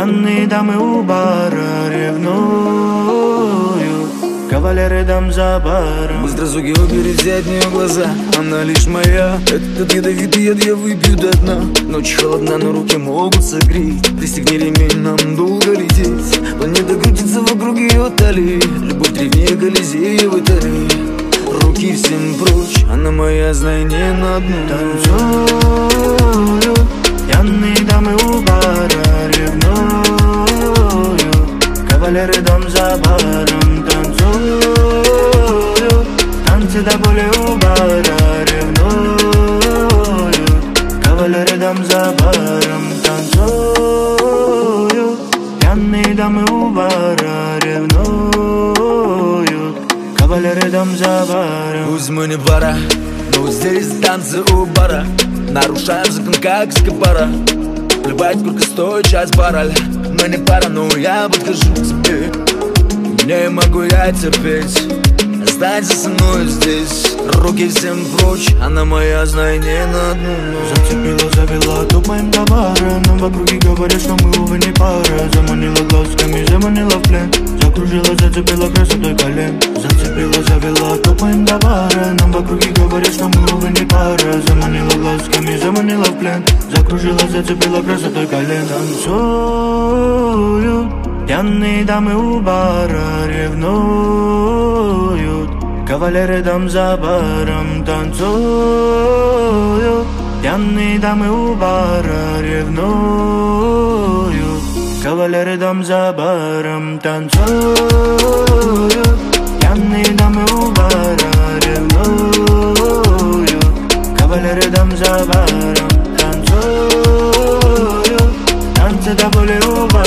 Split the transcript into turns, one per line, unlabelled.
Пьяные дамы у бара ревнуют, кавалеры дам за баром.
Быстро суки убери, взять в нее глаза, она лишь моя. Этот ядовитый яд я выпью до дна. Ночь холодна, но руки могут согреть. Пристегни ремень, нам долго лететь. Планета крутится вокруг ее талии. Любовь древнее Колизеевой Италии. Руки всем прочь, она моя, знай, не на одну.
Танцуют, пьяные дамы у бара ревнуют, кавалеры дам за баром. Танцуют, танцы до боли у бара ревнуют, кавалеры дам за баром. Танцуют, пьяные дамы у бара ревнуют, кавалеры дам за баром.
Пусть мы не пара, но здесь танцы у бара. Нарушаем закон, как скопара. Плевать, сколько стоит час бараль. Мы не пара, но я подхожу к тебе. Не могу я терпеть, останься со мной здесь. Руки всем прочь, она моя, знай, не на одну.
Зацепила, завела, топаем до бара. Нам в округе говорят, что мы, увы, не пара. Заманила глазками, заманила в плен. Закружила, зацепила красотой колен. Зацепила, завела, топаем до бара. Нам в округе говорят, что мы, увы, не пара. Заманила глазками, заманила в плен. Закружила, зацепила красотой колен. Танцуют, пьяные дамы у бара ревнуют, кавалеры дам за баром. Танцуют, пьяные дамы у бара ревнуют, кавалеры дам за баром. Танцуют, пьяные дамы у бара ревнуют, кавалеры дам за баром. Танцуют, танцы до боли у бара.